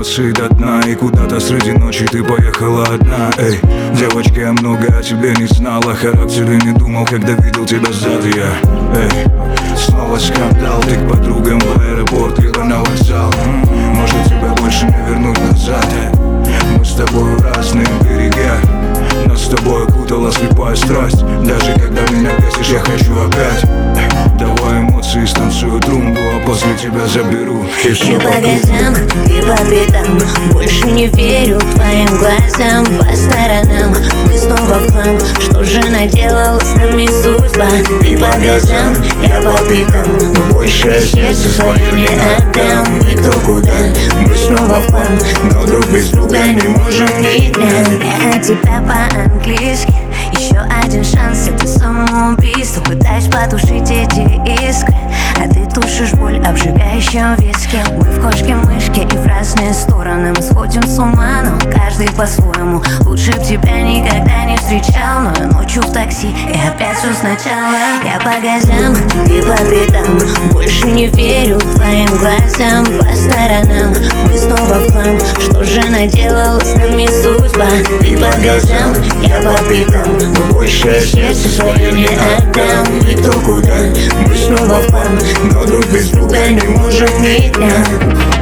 эмоции до дна, и куда-то среди ночи ты поехала одна. Эй, девочка, я много о тебе не знал, о характере не думал, когда видел тебя сзади я. Эй, снова скандал, ты к подругам в аэропорт, либо на вокзал. Может тебя больше не вернуть назад. Мы с тобой в разных берегах, нас с тобой окутала слепая страсть. Даже когда меня бесишь, я хочу опять. Давай эмоции, станцую трумбу, а после тебя заберу и все по газам, и по битам, больше не верю твоим глазам. По сторонам мы снова в хлам. Что же наделала с нами судьба? И по газам, я по битам, больше я сердце свое не отдам. Никто куда, мы снова в хлам, но друг без друга не можем ни дня. Я от тебя по-английски, еще один шанс, это самоубийство. Пытаюсь потушить эти искры, а ты тушишь боль обжигающим виски. Мы в кошки-мышки и в разные стороны, мы сходим с ума, но каждый по-своему. Лучше б тебя никогда не встречал, но я ночью в такси и опять все сначала. Я по газам, ты по битам, больше не верю твоим глазам. По сторонам мы снова в хлам. Что же наделала с нами судьба? Ты по газам, я по битам, больше я сердце свое не отдам. Никто куда, мы снова в хлам, но друг без друга не можем ни дня.